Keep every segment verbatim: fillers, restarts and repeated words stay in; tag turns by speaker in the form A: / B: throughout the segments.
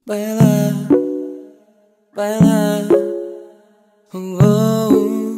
A: Bayla, bayla, oh.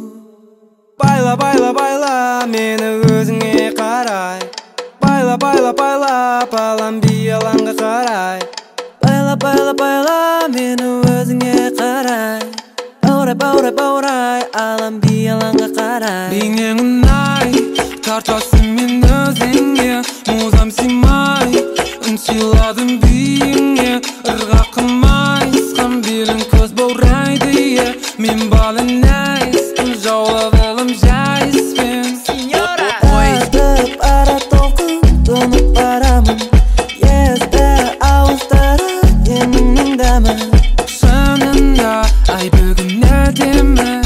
A: Bayla, bayla, bayla, meni özüңe qaray. Bayla, bayla, bayla, balam biyalanға qaray. Bayla, bayla, bayla, meni özüңe qaray. Bauray, bauray, bauray, alam biyalanға qaray. Bingen unay, tartasın men özüңe, muzam simay, unsiladım biyinge, ırga qılmay, sqam bilin köz bauraydı ye, men balın nays, unjawla balım jays ben. Signora, Atıp ara tolqın, donup baramın, yezde avustara, yeminingdaman. Şanında, ay bugün ne deme,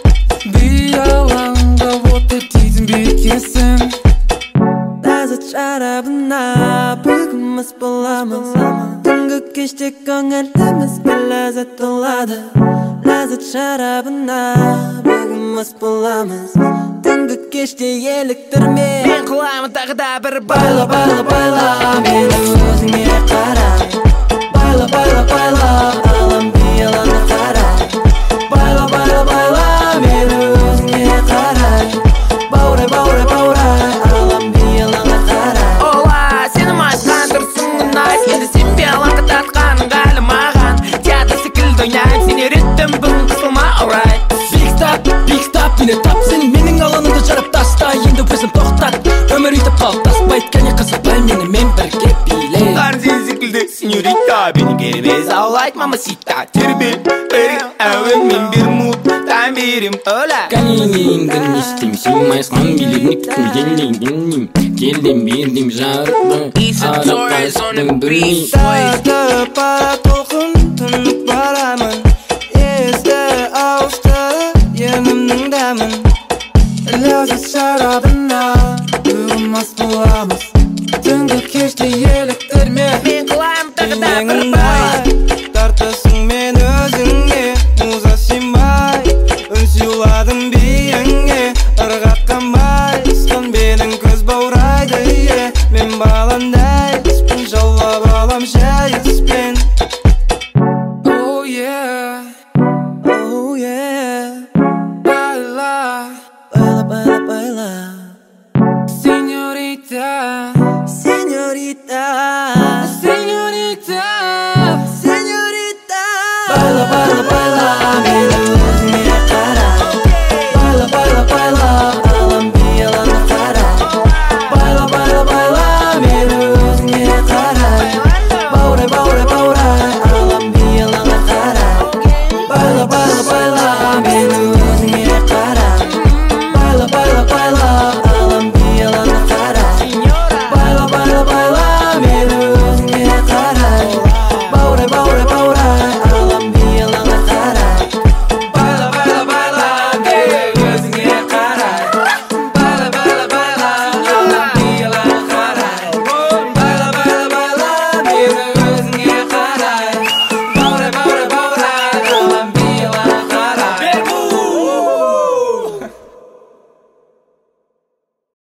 A: biyalanға вот ettiydin bitkesin. Lezzet şarabına bugün mıs bulamız, Түнгі кеште көңіліміз бір ләззат болады. Lezzet şarabına bugün mıs bulamız, Түнгі кеште еліктірме, мен қыламын тағы да бір байла, байла, байла, мені өзіңе қарай. Байла, байла, байла, алам бияланға қарай. Байла, байла, байла, мені өзіңе қарай. Баурай, баурай, баурай, алам бияланға қарай. Ола, сенім ашқан тұрсың ұнай, енді сен бияланға тартқаның ғалі маған. Театр секілді ойнайым, сен үйреттім бүгін қысылма, alright.
B: Big stop, big stop, мені тап, сен менің алаңымды жарып таста, енді өзін тоқтат, өмір үйтіп қалыптаспайды, кәне қызықпай мені мен бірге биле.
C: Қар сен секілді сеньорита, бені керемез аулайт мамасита. Тербел, өрік, әуен мен бір мұт, тайм берем, ола.
B: Кәнеңіңді не істейм, сен майысқан билеріне күтілгеннен келдім, бердім жарықтың, арапастың біріне.
A: Тартып ара толқын, тұнып барамын, езді ауыстыры, енімнің дәмін. Ләззет шарабына бүгін мас боламыз, түнгі кеште еліктірме,
C: Мен қылайым тағы да бір
A: менің
C: бай.
A: бай. Тартасың мен өзіңе, муза симай, үнсиладым бiyinge, ырғақ қамай, сқан белің көз баурайды, мен баландай, спін жаулап алам жай.